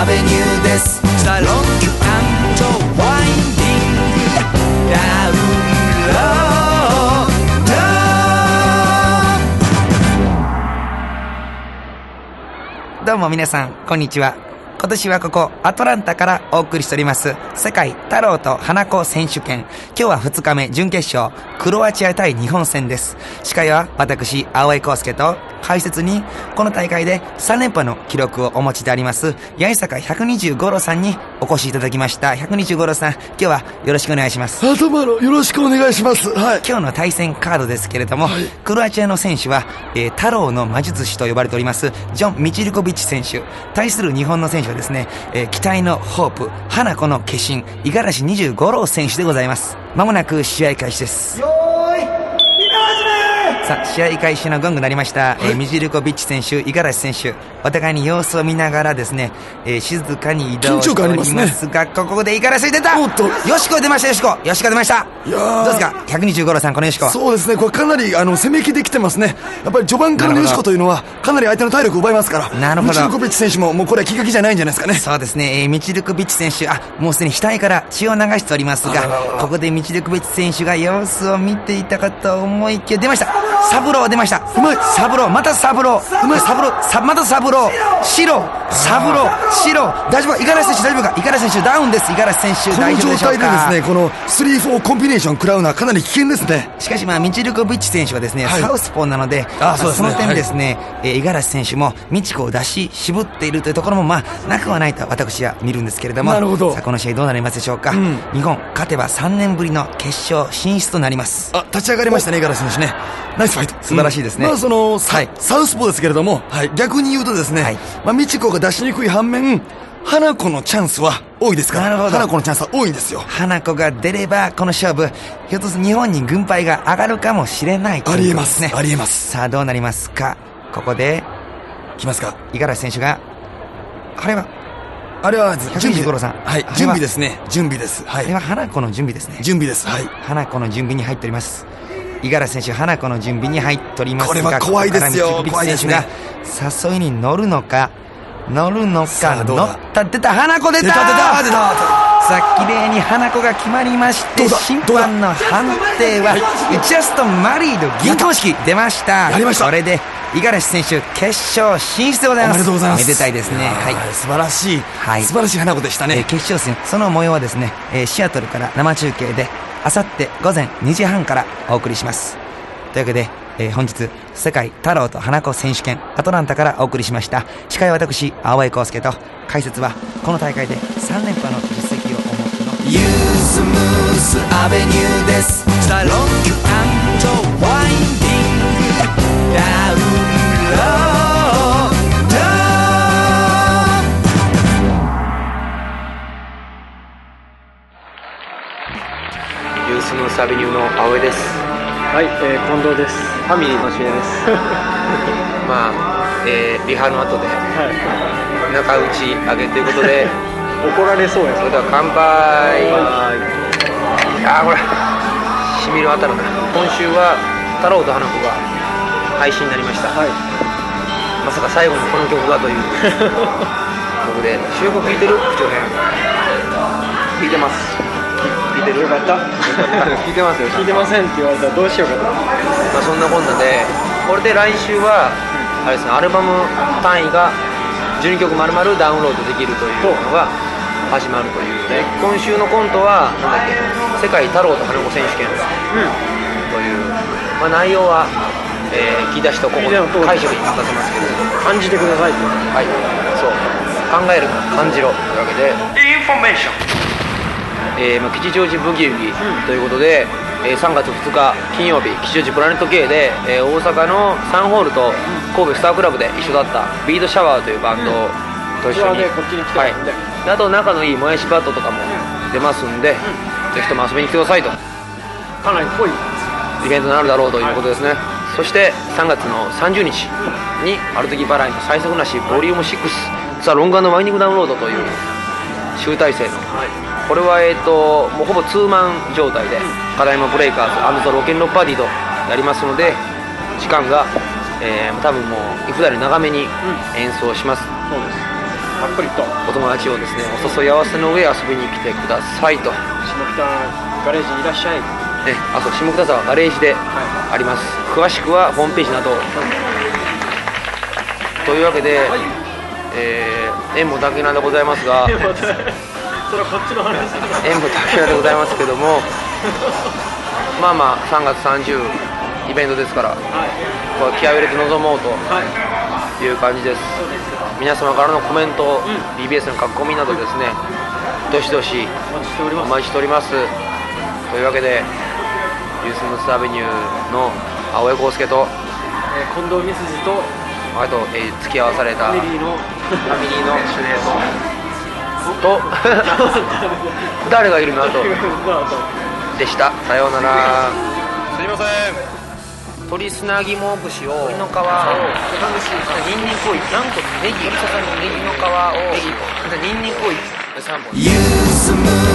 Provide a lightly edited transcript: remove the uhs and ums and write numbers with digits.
アベニューです。ザ・ロック&ワインディングダウンロード。どうも皆さんこんにちは。今年はここアトランタからお送りしております世界太郎と花子選手権。今日は2日目準決勝、クロアチア対日本戦です。司会は私青井康介と、解説にこの大会で3連覇の記録をお持ちであります八重坂125郎さんにお越しいただきました。125郎さん、今日はよろしくお願いします。 どうもよろしくお願いします。はい、 今日の対戦カードですけれども、クロアチアの選手は、太郎の魔術師と呼ばれておりますジョン・ミチルコビッチ選手、対する日本の選手はですね、期待のホープ花子の化身五十嵐25郎選手でございます。まもなく試合開始です。さあ、試合開始のゴング鳴りました。ミジルコビッチ選手、五十嵐選手、お互いに様子を見ながらですね、静かに移動しておりますが、ここで五十嵐選手出た。よしこ出ました。よしこ出ました。どうですか125郎さん、このよしこ。 そうですね、これかなり攻め気できてますね。やっぱり序盤からのよしこというのはかなり相手の体力を奪いますから。 なるほど。 ミチルコビッチ選手ももうこれは気が気じゃないんじゃないですかね。 そうですね、ミチルコビッチ選手、もうすでに額から血を流しておりますが、ここでミチルコビッチ選手が様子を見ていたかと思いきや出ました。サブロー出ました。うまい。サブロー、またサブロー、うまい。サブロー、またサブロー、白、サブロー、白、大丈夫か。五十嵐選手大丈夫か。五十嵐選手ダウンです。五十嵐選手大丈夫でしょうか。この状態でですね、この 3-4 コンビネーション食らうのはかなり危険ですね。しかしミチルコビッチ選手はですね、サウスポーなので、その点ですね、五十嵐選手もミチコを出し渋っているというところもなくはないと私は見るんですけれども。なるほど。さあ、この試合どうなりますでしょうか。日本勝てば3年ぶりの決勝進出となります。立ち上がりましたね、五十嵐選手ね。ナイスファイト、素晴らしいですね。サウスポーですけれども、逆に言うとですね、ミチコが出しにくい反面、花子のチャンスは多いですから。なるほど。花子のチャンスは多いんですよ。花子が出ればこの勝負、ひょっとすると日本に軍配が上がるかもしれないということですね。ありえます。さあ、どうなりますか。ここで来ますか。五十嵐選手があれは準備。五郎さん、準備ですね。準備です。あれは花子の準備ですね。準備です。花子の準備に入っております。五十嵐選手、花子の準備に入っておりますが、これは怖いですよ。怖いですね。誘いに乗るのか乗った出た。花子出た。さあ、綺麗に花子が決まりまして、審判の判定はジャストマリード銀婚式出ました。これで五十嵐選手決勝進出でございます。おめでとうございます。めでたいですね。素晴らしい、素晴らしい花子でしたね。決勝戦、その模様はですね、シアトルから生中継であさって午前2時半からお送りします。というわけで、本日世界太郎と花子選手権アトランタからお送りしました。司会は私青井康介と、解説はこの大会で3連覇の実績をお持ちのユースムースアベニューです。ザ・ロック&ワインディングダウンロード。ユースムースアベニューの青井です。 近藤です。 ファミリーの知恵です。 リハの後で中打ち上げということで怒られそうや。 それでは乾杯。これしみる当たるな。今週は太郎と花子が配信になりました。まさか最後にこの曲がという僕で、収録聞いてる？口調ね。聞いてます。聞いてる？よかった。聞いてますよ。 聞いてませんって言われたらどうしようかと。 そんなこんなで、これで来週はあれですね、アルバム単位が12曲丸々ダウンロードできるというのが始まるというで、今週のコントは世界太郎と花子選手権という、内容は、聞き出しとここの解釈に任せますけれども、 感じてくださいと。 そう、考えるな、感じろというわけで、インフォメーション、吉祥寺ブギウギということで、3月2日金曜日、吉祥寺プラネット K で、大阪のサンホールと神戸スタークラブで一緒だったビートシャワーというバンドと一緒に、あと仲のいいもやしバットとかも出ますんで、ぜひとも遊びに来てくださいと。 かなり濃いイベントになるだろうということですね。そして3月の30日にアルトギバライの最速なしボリューム6ザ・ロング&ワイニングダウンロードという集大成の、これはもうほぼツーマン状態で課題もブレイカーズ&ザ・ロケンロッパーティーとやりますので、時間が、多分もういくだり長めに演奏します。 たっぷりとお友達をですねお誘い合わせの上遊びに来てくださいと。 下北ガレージにいらっしゃい。 あ、そう下北沢ガレージであります。詳しくはホームページなど、というわけで、縁も竹なんでございますがそれはこっちの話縁も竹なんでございますけどもまあまあ3月30イベントですから、これ気合を入れて臨もうという感じです。皆様からのコメント、BBS の書き込みなどですね、どしどしお待ちしております。というわけでユースムースアベニューの青江康介と、 近藤美筋とあと、付き合わされたファミリーのシュレーと誰がいるのあとでした。さようなら。 すいません。 鶏砂肝串を鶏の皮をニンニクを何個ネギネギの皮をニンニクを3本。 ユースム